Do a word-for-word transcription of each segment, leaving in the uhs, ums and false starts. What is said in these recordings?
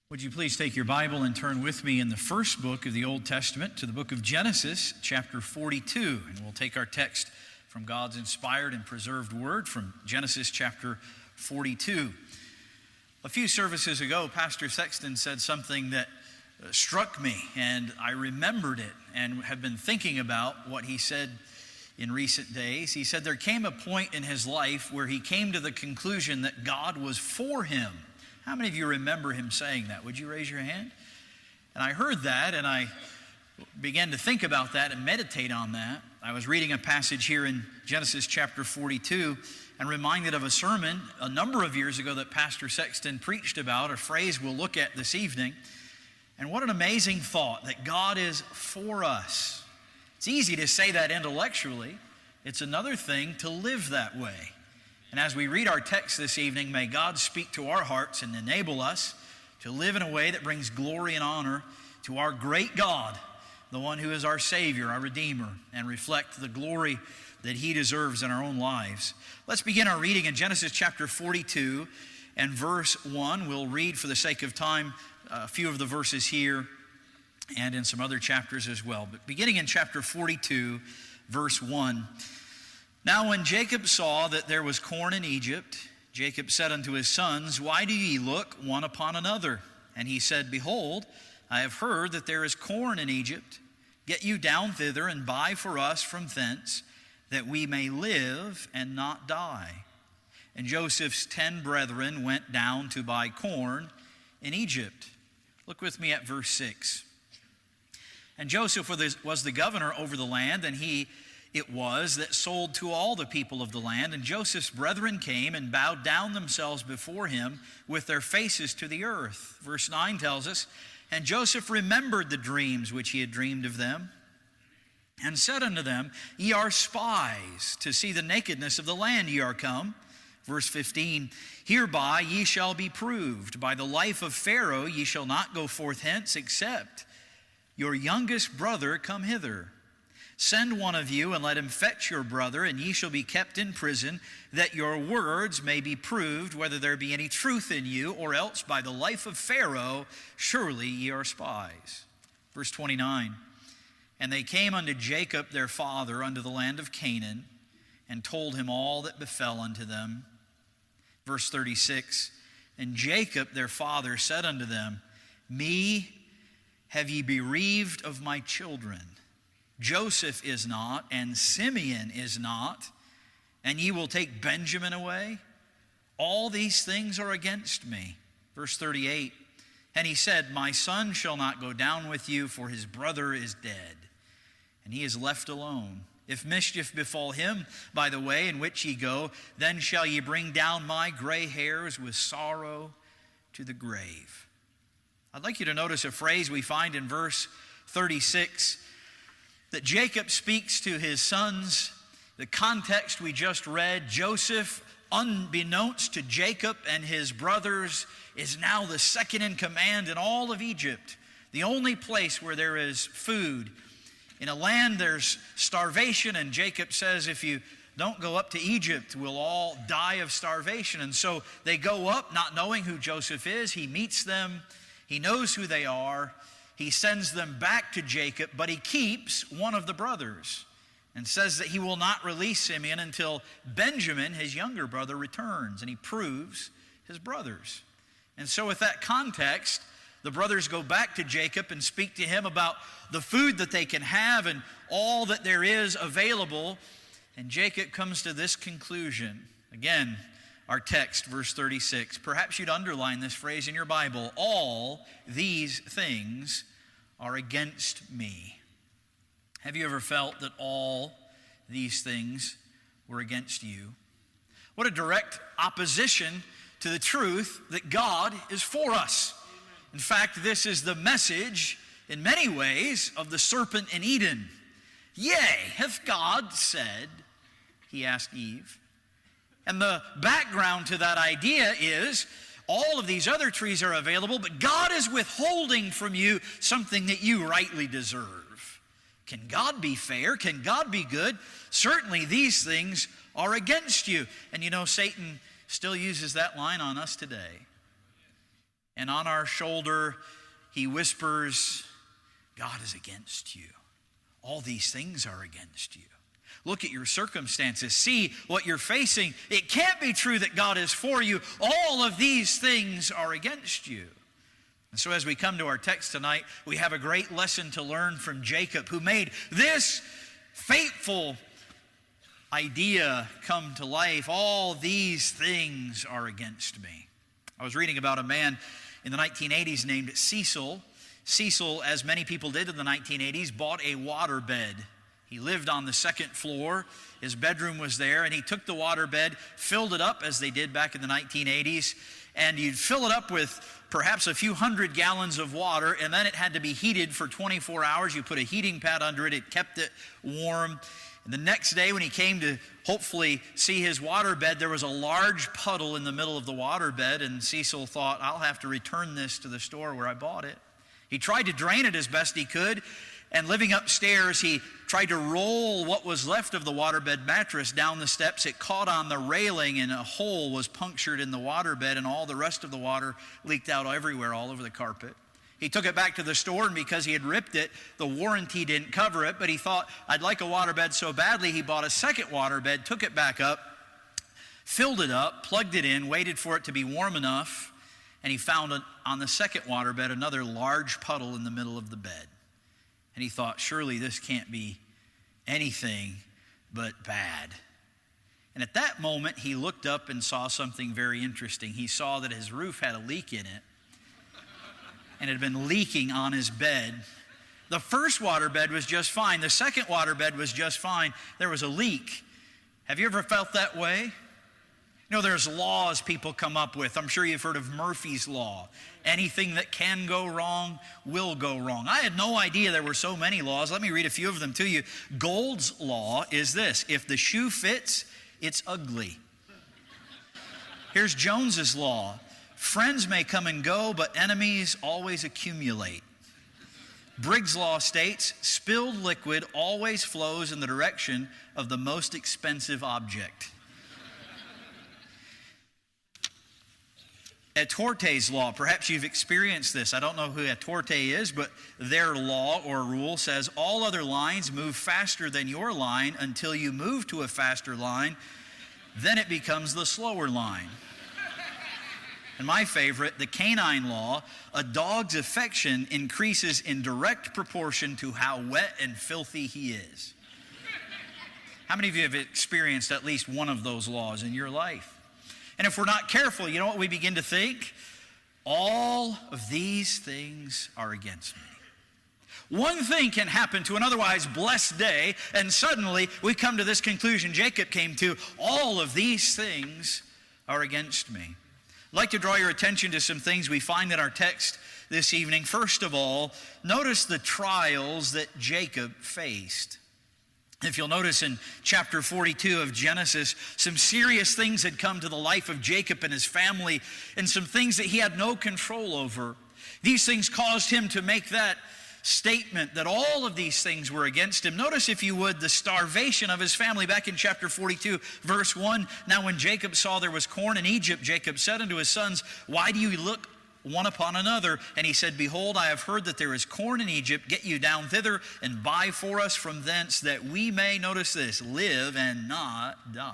Would you please take your Bible and turn with me in the first book of the Old Testament to the book of Genesis, chapter forty-two. And we'll take our text from God's inspired and preserved word from Genesis chapter forty-two. A few services ago, Pastor Sexton said something that struck me, and I remembered it and have been thinking about what he said in recent days. He said there came a point in his life where he came to the conclusion that God was for him. How many of you remember him saying that? Would you raise your hand? And I heard that, and I began to think about that and meditate on that. I was reading a passage here in Genesis chapter forty-two and reminded of a sermon a number of years ago that Pastor Sexton preached about, a phrase we'll look at this evening. And what an amazing thought that God is for us. It's easy to say that intellectually. It's another thing to live that way. And as we read our text this evening, may God speak to our hearts and enable us to live in a way that brings glory and honor to our great God, the one who is our Savior, our Redeemer, and reflect the glory that He deserves in our own lives. Let's begin our reading in Genesis chapter forty-two and verse one. We'll read for the sake of time a few of the verses here and in some other chapters as well. But beginning in chapter forty-two, verse one. Now when Jacob saw that there was corn in Egypt, Jacob said unto his sons, Why do ye look one upon another? And he said, Behold, I have heard that there is corn in Egypt. Get you down thither and buy for us from thence, that we may live and not die. And Joseph's ten brethren went down to buy corn in Egypt. Look with me at verse six. And Joseph was the governor over the land, and he it was that sold to all the people of the land. And Joseph's brethren came and bowed down themselves before him with their faces to the earth. Verse nine tells us, And Joseph remembered the dreams which he had dreamed of them, and said unto them, Ye are spies, to see the nakedness of the land ye are come. Verse fifteen, Hereby ye shall be proved. By the life of Pharaoh ye shall not go forth hence, except your youngest brother come hither. Send one of you, and let him fetch your brother, and ye shall be kept in prison, that your words may be proved, whether there be any truth in you, or else by the life of Pharaoh, surely ye are spies. Verse twenty-nine, And they came unto Jacob their father unto the land of Canaan, and told him all that befell unto them. Verse thirty-six, And Jacob their father said unto them, Me have ye bereaved of my children. Joseph is not, and Simeon is not, and ye will take Benjamin away? All these things are against me. Verse thirty-eight, And he said, My son shall not go down with you, for his brother is dead, and he is left alone. If mischief befall him by the way in which ye go, then shall ye bring down my gray hairs with sorrow to the grave. I'd like you to notice a phrase we find in verse thirty-six, that Jacob speaks to his sons. The context we just read, Joseph, unbeknownst to Jacob and his brothers, is now the second in command in all of Egypt, the only place where there is food. In a land there's starvation, and Jacob says, if you don't go up to Egypt, we'll all die of starvation. And so they go up not knowing who Joseph is. He meets them. He knows who they are. He sends them back to Jacob, but he keeps one of the brothers and says that he will not release Simeon until Benjamin, his younger brother, returns, and he proves his brothers. And so with that context, the brothers go back to Jacob and speak to him about the food that they can have and all that there is available. And Jacob comes to this conclusion. Again, our text, verse thirty-six. Perhaps you'd underline this phrase in your Bible. All these things are against me. Have you ever felt that all these things were against you? What a direct opposition to the truth that God is for us. In fact, this is the message, in many ways, of the serpent in Eden. Yea, hath God said, he asked Eve. And the background to that idea is all of these other trees are available, but God is withholding from you something that you rightly deserve. Can God be fair? Can God be good? Certainly these things are against you. And you know, Satan still uses that line on us today. And on our shoulder, he whispers, God is against you. All these things are against you. Look at your circumstances. See what you're facing. It can't be true that God is for you. All of these things are against you. And so as we come to our text tonight, we have a great lesson to learn from Jacob, who made this fateful idea come to life. All these things are against me. I was reading about a man in the nineteen eighties named Cecil. Cecil, as many people did in the nineteen eighties, bought a waterbed. He lived on the second floor. His bedroom was there, and he took the waterbed, filled it up as they did back in the nineteen eighties, and you'd fill it up with perhaps a few hundred gallons of water, and then it had to be heated for twenty-four hours. You put a heating pad under it. It kept it warm. And the next day when he came to hopefully see his waterbed, there was a large puddle in the middle of the waterbed, and Cecil thought, I'll have to return this to the store where I bought it. He tried to drain it as best he could, and living upstairs, he tried to roll what was left of the waterbed mattress down the steps. It caught on the railing, and a hole was punctured in the waterbed, and all the rest of the water leaked out everywhere, all over the carpet. He took it back to the store, and because he had ripped it, the warranty didn't cover it, but he thought, I'd like a waterbed so badly, he bought a second waterbed, took it back up, filled it up, plugged it in, waited for it to be warm enough, and he found on the second waterbed another large puddle in the middle of the bed. And he thought, surely this can't be anything but bad. And at that moment, he looked up and saw something very interesting. He saw that his roof had a leak in it, and it had been leaking on his bed. The first waterbed was just fine. The second waterbed was just fine. There was a leak. Have you ever felt that way? You know, there's laws people come up with. I'm sure you've heard of Murphy's Law. Anything that can go wrong will go wrong. I had no idea there were so many laws. Let me read a few of them to you. Gold's Law is this: if the shoe fits, it's ugly. Here's Jones's Law. Friends may come and go, but enemies always accumulate. Briggs' Law states, spilled liquid always flows in the direction of the most expensive object. Etorte's Law, perhaps you've experienced this. I don't know who Etorte is, but their law or rule says all other lines move faster than your line until you move to a faster line. Then it becomes the slower line. And my favorite, the canine law, a dog's affection increases in direct proportion to how wet and filthy he is. How many of you have experienced at least one of those laws in your life? And if we're not careful, you know what we begin to think? All of these things are against me. One thing can happen to an otherwise blessed day, and suddenly we come to this conclusion Jacob came to: all of these things are against me. I'd like to draw your attention to some things we find in our text this evening. First of all, notice the trials that Jacob faced. If you'll notice in chapter forty-two of Genesis, some serious things had come to the life of Jacob and his family, and some things that he had no control over. These things caused him to make that statement that all of these things were against him. Notice, if you would, the starvation of his family back in chapter forty-two, verse one. Now when Jacob saw there was corn in Egypt, Jacob said unto his sons, why do you look one upon another? And he said, behold, I have heard that there is corn in Egypt. Get you down thither and buy for us from thence, that we may, notice this, live and not die.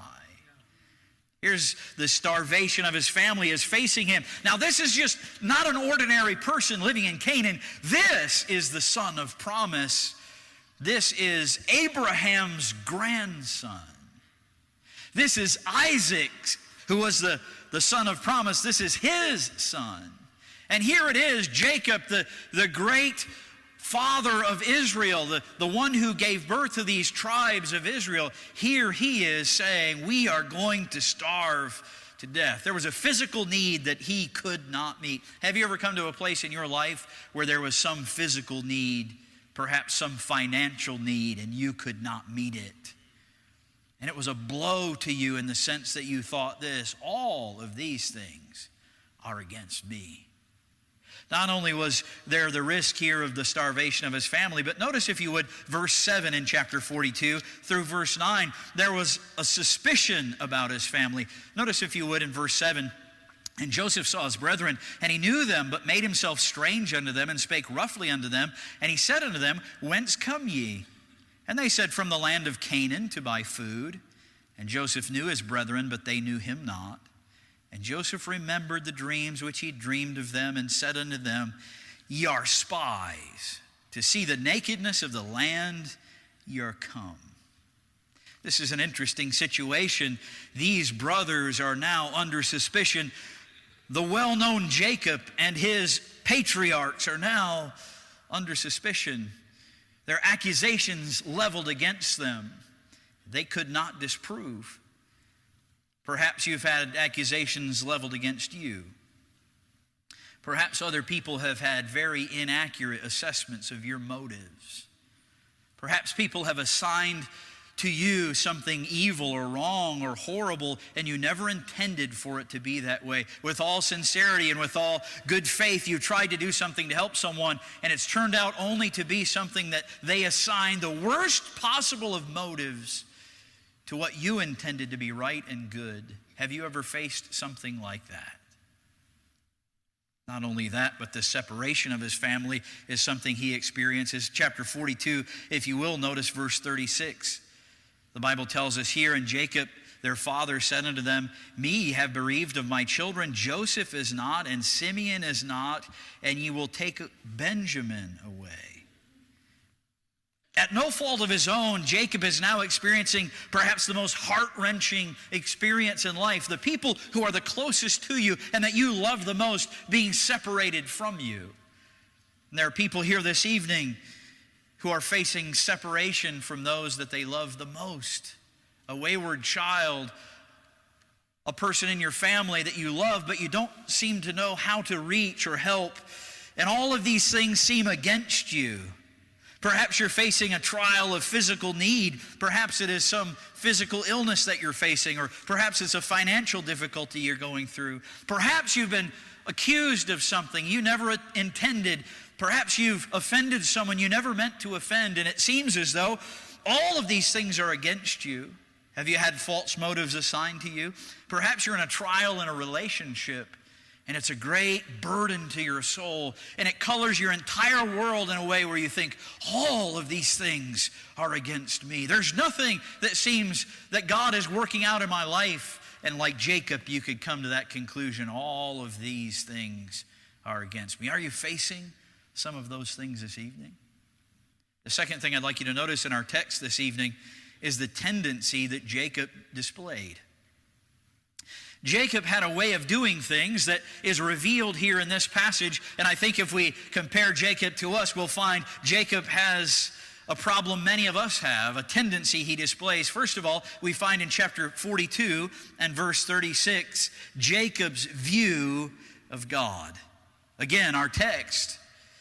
Here's the starvation of his family is facing him. Now, this is just not an ordinary person living in Canaan. This is the son of promise. This is Abraham's grandson. This is Isaac, who was the, the son of promise. This is his son. And here it is, Jacob, the, the great father of Israel, the, the one who gave birth to these tribes of Israel. Here he is saying, we are going to starve to death. There was a physical need that he could not meet. Have you ever come to a place in your life where there was some physical need, perhaps some financial need, and you could not meet it? And it was a blow to you in the sense that you thought this: all of these things are against me. Not only was there the risk here of the starvation of his family, but notice, if you would, verse seven in chapter forty-two through verse nine, there was a suspicion about his family. Notice, if you would, in verse seven, And Joseph saw his brethren, and he knew them, but made himself strange unto them, and spake roughly unto them. And he said unto them, Whence come ye? And they said, From the land of Canaan, to buy food. And Joseph knew his brethren, but they knew him not. And Joseph remembered the dreams which he dreamed of them, and said unto them, Ye are spies, to see the nakedness of the land ye are come. This is an interesting situation. These brothers are now under suspicion. The well-known Jacob and his patriarchs are now under suspicion. Their accusations leveled against them, they could not disprove. Perhaps you've had accusations leveled against you. Perhaps other people have had very inaccurate assessments of your motives. Perhaps people have assigned to you something evil or wrong or horrible, and you never intended for it to be that way. With all sincerity and with all good faith, you tried to do something to help someone, and it's turned out only to be something that they assigned the worst possible of motives to what you intended to be right and good. Have you ever faced something like that? Not only that, but the separation of his family is something he experiences. Chapter forty-two, if you will, notice verse thirty-six. The Bible tells us here, And Jacob, their father, said unto them, Me ye have bereaved of my children. Joseph is not, and Simeon is not, and ye will take Benjamin away. At no fault of his own, Jacob is now experiencing perhaps the most heart-wrenching experience in life. The people who are the closest to you and that you love the most being separated from you. And there are people here this evening who are facing separation from those that they love the most. A wayward child, a person in your family that you love, but you don't seem to know how to reach or help. And all of these things seem against you. Perhaps you're facing a trial of physical need. Perhaps it is some physical illness that you're facing, or perhaps it's a financial difficulty you're going through. Perhaps you've been accused of something you never intended. Perhaps you've offended someone you never meant to offend, and it seems as though all of these things are against you. Have you had false motives assigned to you? Perhaps you're in a trial in a relationship, and it's a great burden to your soul, and it colors your entire world in a way where you think, all of these things are against me. There's nothing that seems that God is working out in my life. And like Jacob, you could come to that conclusion, all of these things are against me. Are you facing some of those things this evening? The second thing I'd like you to notice in our text this evening is the tendency that Jacob displayed. Jacob had a way of doing things that is revealed here in this passage, and I think if we compare Jacob to us, we'll find Jacob has a problem many of us have, a tendency he displays. First of all, we find in chapter forty-two and verse thirty-six, Jacob's view of God. Again, our text,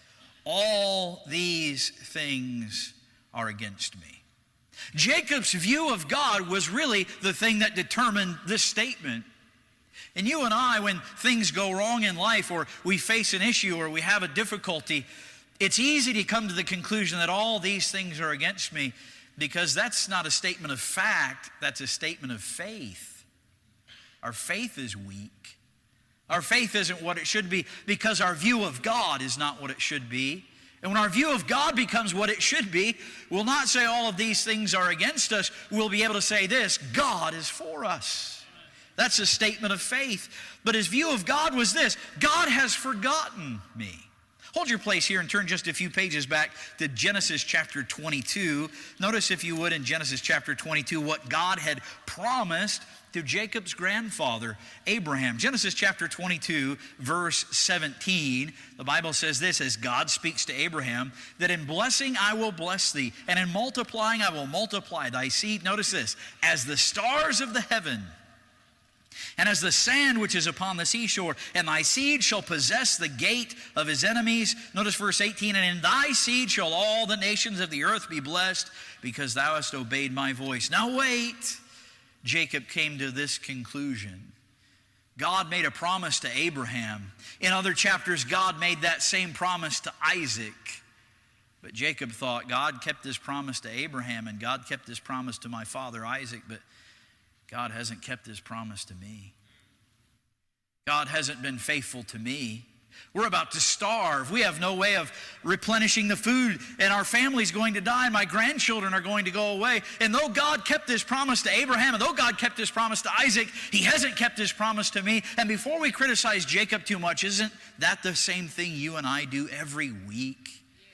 all these things are against me. Jacob's view of God was really the thing that determined this statement. And you and I, when things go wrong in life, or we face an issue, or we have a difficulty, it's easy to come to the conclusion that all these things are against me, because that's not a statement of fact, that's a statement of faith. Our faith is weak. Our faith isn't what it should be because our view of God is not what it should be. And when our view of God becomes what it should be, we'll not say all of these things are against us. We'll be able to say this: God is for us. That's a statement of faith. But his view of God was this: God has forgotten me. Hold your place here and turn just a few pages back to Genesis chapter twenty-two. Notice, if you would, in Genesis chapter twenty-two, what God had promised to Jacob's grandfather, Abraham. Genesis chapter twenty-two, verse seventeen, the Bible says this, as God speaks to Abraham, that in blessing I will bless thee, and in multiplying I will multiply thy seed. Notice this: as the stars of the heaven, and as the sand which is upon the seashore, and thy seed shall possess the gate of his enemies. Notice verse eighteen, and in thy seed shall all the nations of the earth be blessed, because thou hast obeyed my voice. Now wait. Jacob came to this conclusion. God made a promise to Abraham. In other chapters, God made that same promise to Isaac. But Jacob thought, God kept this promise to Abraham, and God kept this promise to my father Isaac, but God hasn't kept his promise to me. God hasn't been faithful to me. We're about to starve. We have no way of replenishing the food, and our family's going to die, and my grandchildren are going to go away. And though God kept his promise to Abraham, and though God kept his promise to Isaac, he hasn't kept his promise to me. And before we criticize Jacob too much, isn't that the same thing you and I do every week?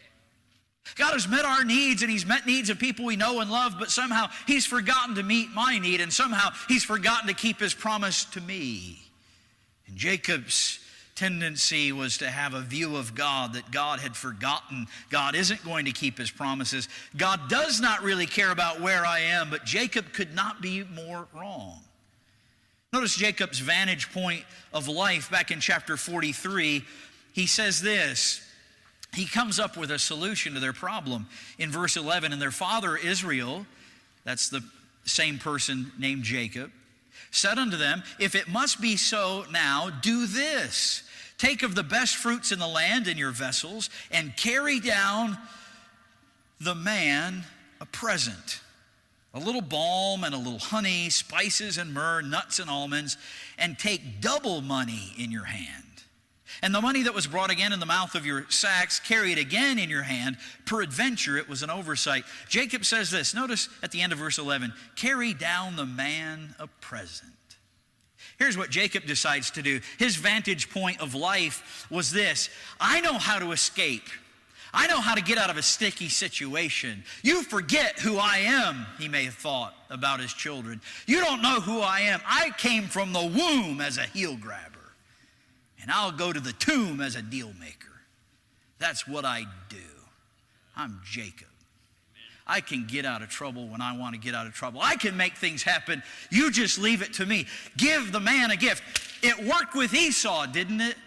God has met our needs, and he's met needs of people we know and love, but somehow he's forgotten to meet my need, and somehow he's forgotten to keep his promise to me. And Jacob's tendency was to have a view of God that God had forgotten. God isn't going to keep his promises. God does not really care about where I am, but Jacob could not be more wrong. Notice Jacob's vantage point of life back in chapter forty-three. He says this. He comes up with a solution to their problem. In verse eleven, and their father Israel, that's the same person named Jacob, said unto them, if it must be so now, do this. Take of the best fruits in the land in your vessels, and carry down the man a present. A little balm and a little honey, spices and myrrh, nuts and almonds, and take double money in your hand. And the money that was brought again in the mouth of your sacks, carry it again in your hand. Peradventure it was an oversight. Jacob says this, notice at the end of verse eleven, carry down the man a present. Here's what Jacob decides to do. His vantage point of life was this. I know how to escape. I know how to get out of a sticky situation. You forget who I am, he may have thought about his children. You don't know who I am. I came from the womb as a heel grabber, and I'll go to the tomb as a deal maker. That's what I do. I'm Jacob. I can get out of trouble when I want to get out of trouble. I can make things happen. You just leave it to me. Give the man a gift. It worked with Esau, didn't it?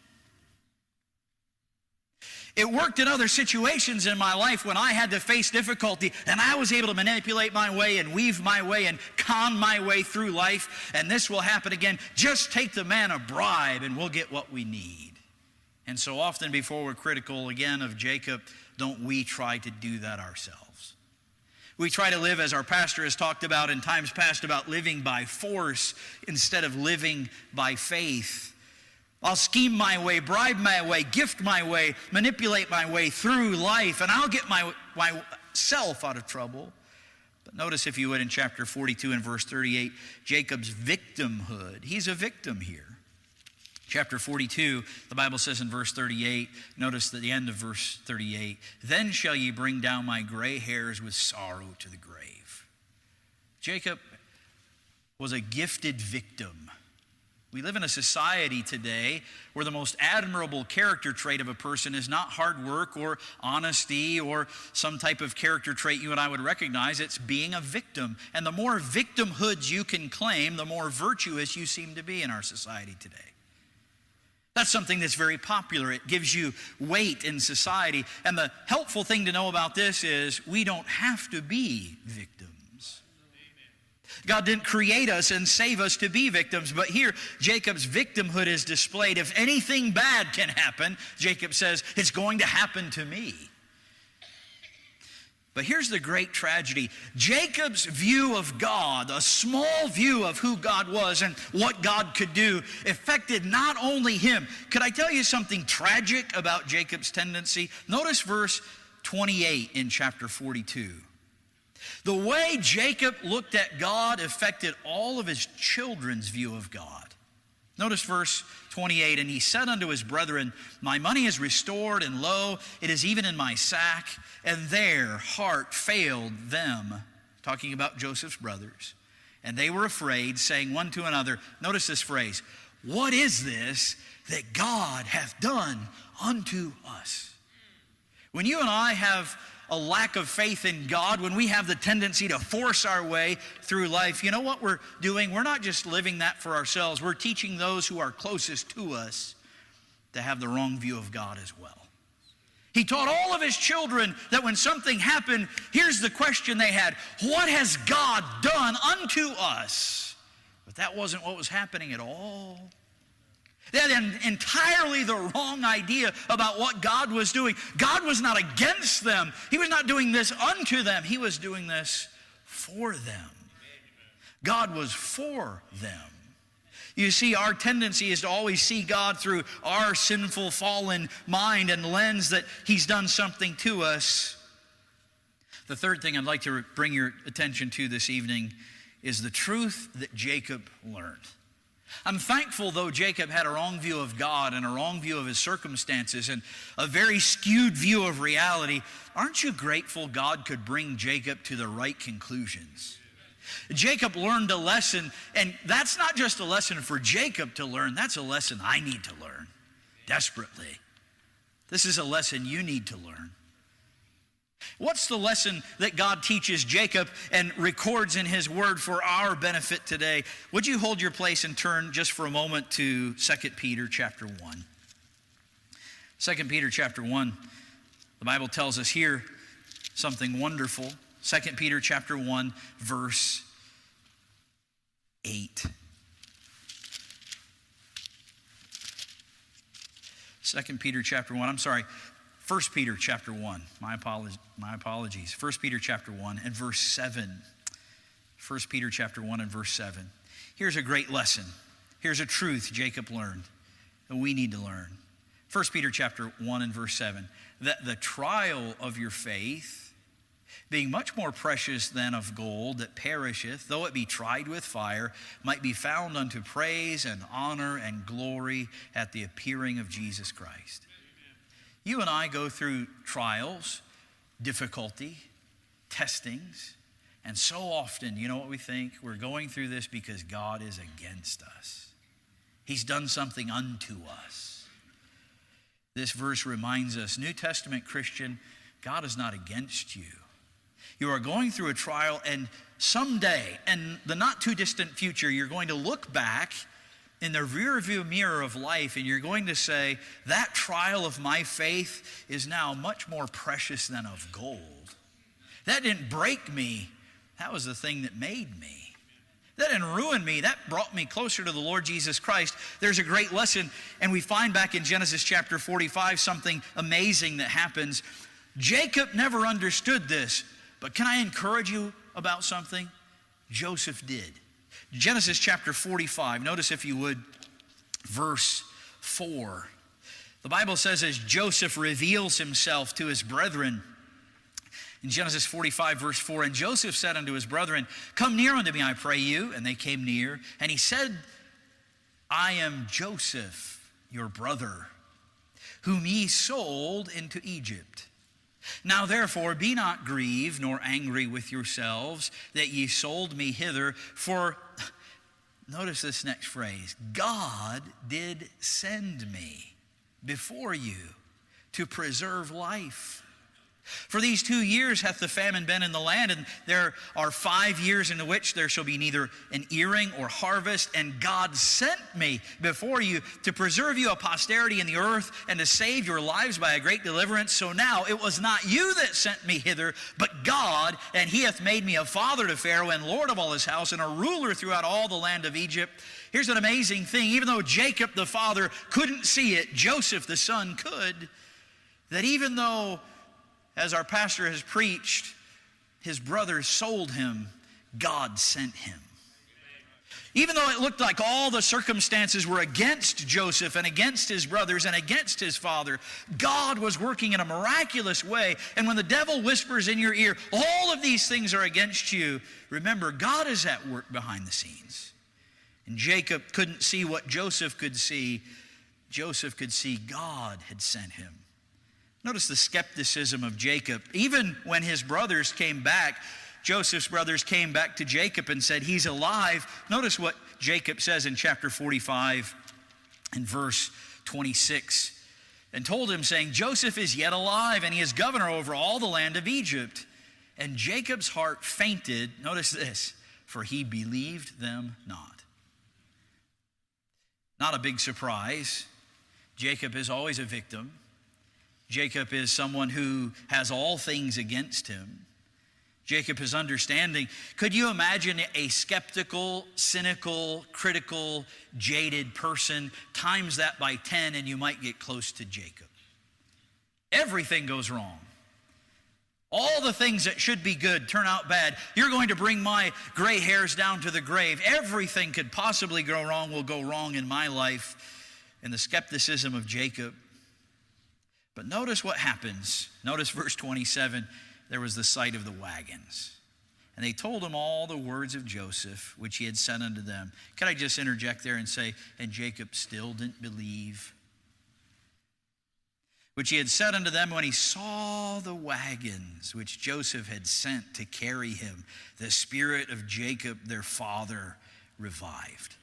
It worked in other situations in my life when I had to face difficulty, and I was able to manipulate my way and weave my way and con my way through life, and this will happen again. Just take the man a bribe and we'll get what we need. And so often before we're critical again of Jacob, don't we try to do that ourselves? We try to live, as our pastor has talked about in times past, about living by force instead of living by faith. I'll scheme my way, bribe my way, gift my way, manipulate my way through life, and I'll get my, myself out of trouble. But notice, if you would, in chapter forty-two and verse thirty-eight, Jacob's victimhood. He's a victim here. Chapter forty-two, the Bible says in verse thirty-eight, notice at the end of verse thirty-eight, then shall ye bring down my gray hairs with sorrow to the grave. Jacob was a gifted victim. We live in a society today where the most admirable character trait of a person is not hard work or honesty or some type of character trait you and I would recognize. It's being a victim. And the more victimhoods you can claim, the more virtuous you seem to be in our society today. That's something that's very popular. It gives you weight in society. And the helpful thing to know about this is we don't have to be victims. God didn't create us and save us to be victims, but here Jacob's victimhood is displayed. If anything bad can happen, Jacob says, it's going to happen to me. But here's the great tragedy. Jacob's view of God, a small view of who God was and what God could do, affected not only him. Could I tell you something tragic about Jacob's tendency? Notice verse twenty-eight in chapter forty-two. The way Jacob looked at God affected all of his children's view of God. Notice verse twenty-eight, and he said unto his brethren, my money is restored, and lo, it is even in my sack, and their heart failed them, talking about Joseph's brothers. And they were afraid, saying one to another, notice this phrase, what is this that God hath done unto us? When you and I have a lack of faith in God, when we have the tendency to force our way through life, you know what we're doing? We're not just living that for ourselves. We're teaching those who are closest to us to have the wrong view of God as well. He taught all of his children that when something happened, here's the question they had: what has God done unto us? But that wasn't what was happening at all. They had an entirely the wrong idea about what God was doing. God was not against them. He was not doing this unto them. He was doing this for them. God was for them. You see, our tendency is to always see God through our sinful, fallen mind and lens that He's done something to us. The third thing I'd like to bring your attention to this evening is the truth that Jacob learned. I'm thankful, though Jacob had a wrong view of God and a wrong view of his circumstances and a very skewed view of reality, aren't you grateful God could bring Jacob to the right conclusions? Jacob learned a lesson, and that's not just a lesson for Jacob to learn, that's a lesson I need to learn desperately. This is a lesson you need to learn. What's the lesson that God teaches Jacob and records in His Word for our benefit today? Would you hold your place and turn just for a moment to Second Peter chapter one. Second Peter chapter one, the Bible tells us here something wonderful. Second Peter chapter one, verse eight. Second Peter chapter one, I'm sorry. First Peter chapter one, my apologies, my apologies. First Peter chapter one and verse seven. First Peter chapter one and verse seven. Here's a great lesson. Here's a truth Jacob learned that we need to learn. First Peter chapter one and verse seven. That the trial of your faith, being much more precious than of gold that perisheth, though it be tried with fire, might be found unto praise and honor and glory at the appearing of Jesus Christ. You and I go through trials, difficulty, testings, and so often, you know what we think? We're going through this because God is against us. He's done something unto us. This verse reminds us, New Testament Christian, God is not against you. You are going through a trial, and someday, in the not too distant future, you're going to look back in the rearview mirror of life, and you're going to say, that trial of my faith is now much more precious than of gold. That didn't break me. That was the thing that made me. That didn't ruin me. That brought me closer to the Lord Jesus Christ. There's a great lesson, and we find back in Genesis chapter forty-five something amazing that happens. Jacob never understood this, but can I encourage you about something? Joseph did. Genesis chapter forty-five, notice if you would, verse four. The Bible says as Joseph reveals himself to his brethren, in Genesis forty-five, verse four, and Joseph said unto his brethren, come near unto me, I pray you. And they came near. And he said, I am Joseph, your brother, whom ye sold into Egypt. Now therefore be not grieved nor angry with yourselves that ye sold me hither, for, notice this next phrase, God did send me before you to preserve life. For these two years hath the famine been in the land, and there are five years in which there shall be neither an earing or harvest. And God sent me before you to preserve you a posterity in the earth, and to save your lives by a great deliverance. So now it was not you that sent me hither, but God, and He hath made me a father to Pharaoh, and Lord of all his house, and a ruler throughout all the land of Egypt. Here's an amazing thing. Even though Jacob the father couldn't see it, Joseph the son could. That even though, as our pastor has preached, his brothers sold him, God sent him. Even though it looked like all the circumstances were against Joseph and against his brothers and against his father, God was working in a miraculous way. And when the devil whispers in your ear, all of these things are against you, remember, God is at work behind the scenes. And Jacob couldn't see what Joseph could see. Joseph could see God had sent him. Notice the skepticism of Jacob. Even when his brothers came back, Joseph's brothers came back to Jacob and said, he's alive. Notice what Jacob says in chapter forty-five and verse twenty-six. And told him, saying, Joseph is yet alive, and he is governor over all the land of Egypt. And Jacob's heart fainted, notice this, for he believed them not. Not a big surprise. Jacob is always a victim. Jacob is someone who has all things against him. Jacob is understanding. Could you imagine a skeptical, cynical, critical, jaded person? Times that by ten and you might get close to Jacob. Everything goes wrong. All the things that should be good turn out bad. You're going to bring my gray hairs down to the grave. Everything could possibly go wrong will go wrong in my life. And the skepticism of Jacob. But notice what happens. Notice verse twenty-seven. There was the sight of the wagons. And they told him all the words of Joseph, which he had said unto them. Can I just interject there and say, and Jacob still didn't believe? Which he had said unto them when he saw the wagons which Joseph had sent to carry him, the spirit of Jacob their father revived.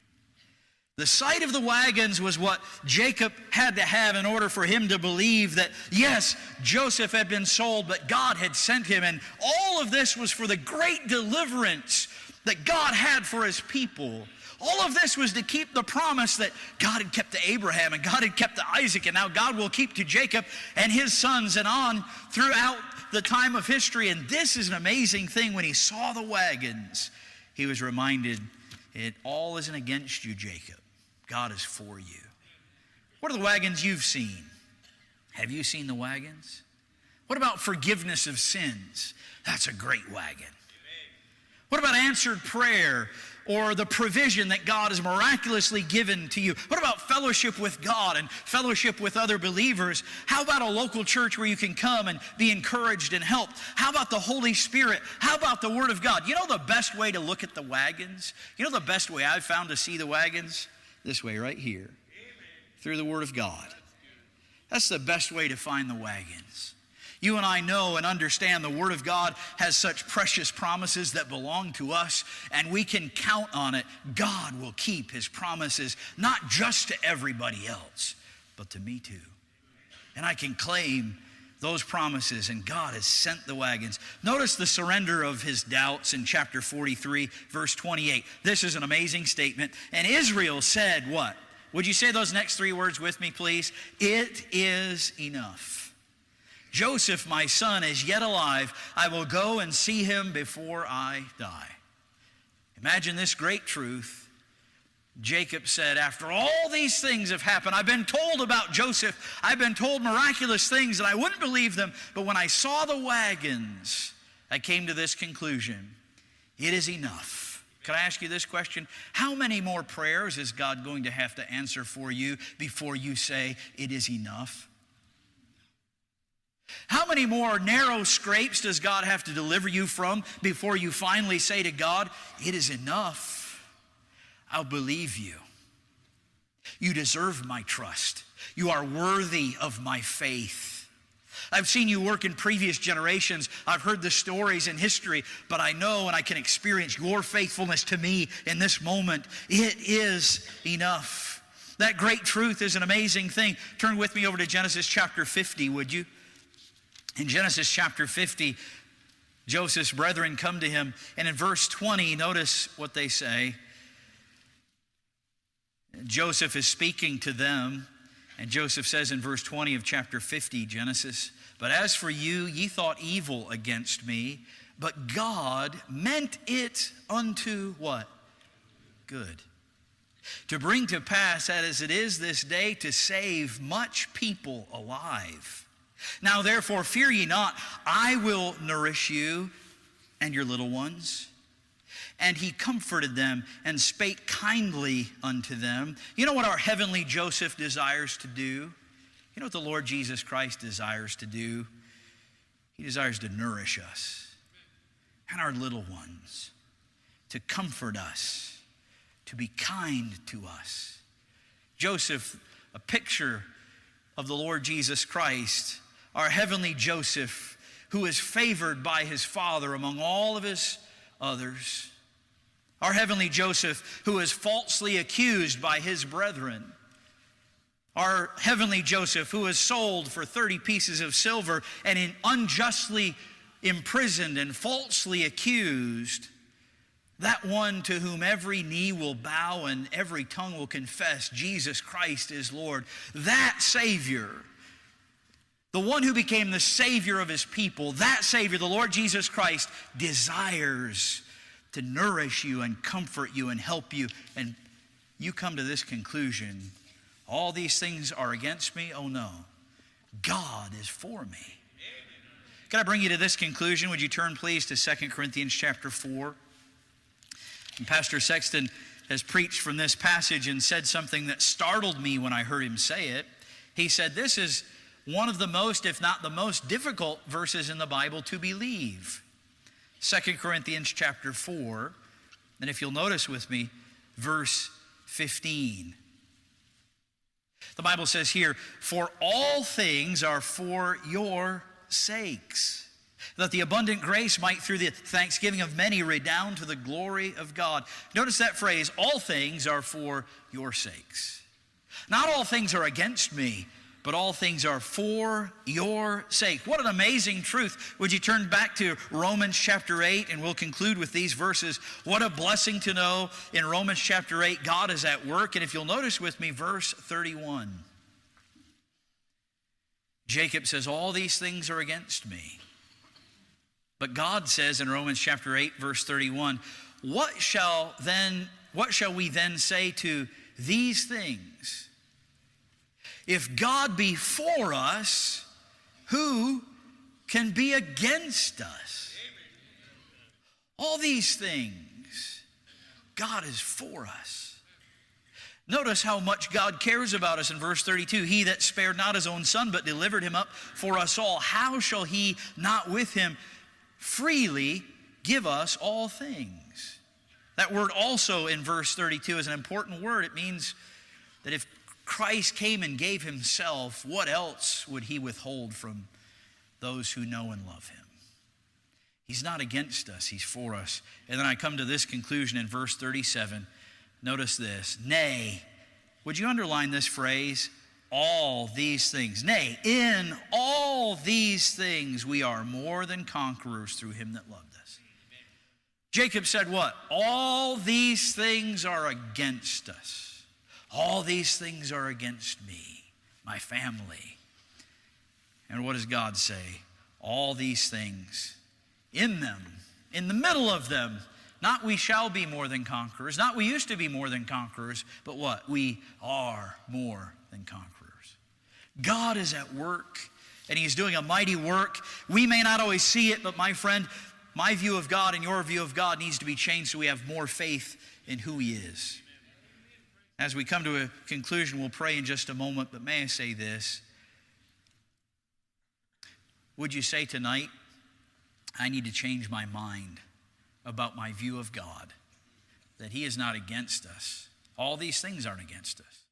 The sight of the wagons was what Jacob had to have in order for him to believe that, yes, Joseph had been sold, but God had sent him. And all of this was for the great deliverance that God had for his people. All of this was to keep the promise that God had kept to Abraham and God had kept to Isaac, and now God will keep to Jacob and his sons and on throughout the time of history. And this is an amazing thing. When he saw the wagons, he was reminded, it all isn't against you, Jacob. God is for you. What are the wagons you've seen? Have you seen the wagons? What about forgiveness of sins? That's a great wagon. What about answered prayer or the provision that God has miraculously given to you? What about fellowship with God and fellowship with other believers? How about a local church where you can come and be encouraged and helped? How about the Holy Spirit? How about the Word of God? You know the best way to look at the wagons? You know the best way I've found to see the wagons? This way right here. Amen. Through the Word of God. That's the best way to find the wagons. You and I know and understand the Word of God has such precious promises that belong to us, and we can count on it. God will keep His promises, not just to everybody else, but to me too. And I can claim those promises, and God has sent the wagons. Notice the surrender of his doubts in chapter forty-three, verse twenty-eight. This is an amazing statement. And Israel said what? Would you say those next three words with me, please? It is enough. Joseph, my son, is yet alive. I will go and see him before I die. Imagine this great truth. Jacob said, after all these things have happened, I've been told about Joseph. I've been told miraculous things, and I wouldn't believe them. But when I saw the wagons, I came to this conclusion. It is enough. Can I ask you this question? How many more prayers is God going to have to answer for you before you say, it is enough? How many more narrow scrapes does God have to deliver you from before you finally say to God, it is enough? I'll believe you. You deserve my trust. You are worthy of my faith. I've seen you work in previous generations. I've heard the stories in history, but I know and I can experience your faithfulness to me in this moment. It is enough. That great truth is an amazing thing. Turn with me over to Genesis chapter fifty, would you? In Genesis chapter fifty, Joseph's brethren come to him, and in verse twenty, notice what they say. Joseph is speaking to them, and Joseph says in verse twenty of chapter fifty, Genesis, but as for you, ye thought evil against me, but God meant it unto what? Good. To bring to pass, as it is this day, to save much people alive. Now therefore fear ye not, I will nourish you and your little ones. And he comforted them and spake kindly unto them. You know what our heavenly Joseph desires to do? You know what the Lord Jesus Christ desires to do? He desires to nourish us and our little ones, to comfort us, to be kind to us. Joseph, a picture of the Lord Jesus Christ, our heavenly Joseph, who is favored by his Father among all of his others. Our heavenly Joseph, who is falsely accused by his brethren. Our heavenly Joseph, who is sold for thirty pieces of silver and in unjustly imprisoned and falsely accused. That one to whom every knee will bow and every tongue will confess Jesus Christ is Lord. That Savior, the one who became the Savior of his people, that Savior, the Lord Jesus Christ, desires to nourish you and comfort you and help you. And you come to this conclusion, all these things are against me? Oh no, God is for me. Can I bring you to this conclusion? Would you turn, please, to Second Corinthians chapter four? And Pastor Sexton has preached from this passage and said something that startled me when I heard him say it. He said, this is one of the most, if not the most difficult verses in the Bible to believe. Second Corinthians chapter four, and if you'll notice with me, verse fifteen. The Bible says here, for all things are for your sakes, that the abundant grace might through the thanksgiving of many redound to the glory of God. Notice that phrase, all things are for your sakes. Not all things are against me, but all things are for your sake. What an amazing truth. Would you turn back to Romans chapter eight, and we'll conclude with these verses. What a blessing to know in Romans chapter eight, God is at work. And if you'll notice with me, verse thirty-one. Jacob says, all these things are against me. But God says in Romans chapter eight, verse thirty-one, what shall then, what shall we then say to these things? If God be for us, who can be against us? All these things, God is for us. Notice how much God cares about us in verse thirty-two. He that spared not his own son, but delivered him up for us all, how shall he not with him freely give us all things? That word also in verse thirty-two is an important word. It means that if Christ came and gave himself, what else would he withhold from those who know and love him? He's not against us, he's for us. And then I come to this conclusion in verse thirty-seven. Notice this. Nay, would you underline this phrase? All these things. Nay, in all these things we are more than conquerors through him that loved us. Jacob said what? All these things are against us. All these things are against me, my family. And what does God say? All these things, in them, in the middle of them, not we shall be more than conquerors, not we used to be more than conquerors, but what? We are more than conquerors. God is at work, and he's doing a mighty work. We may not always see it, but my friend, my view of God and your view of God needs to be changed so we have more faith in who he is. As we come to a conclusion, we'll pray in just a moment, but may I say this? Would you say tonight, I need to change my mind about my view of God, that he is not against us. All these things aren't against us.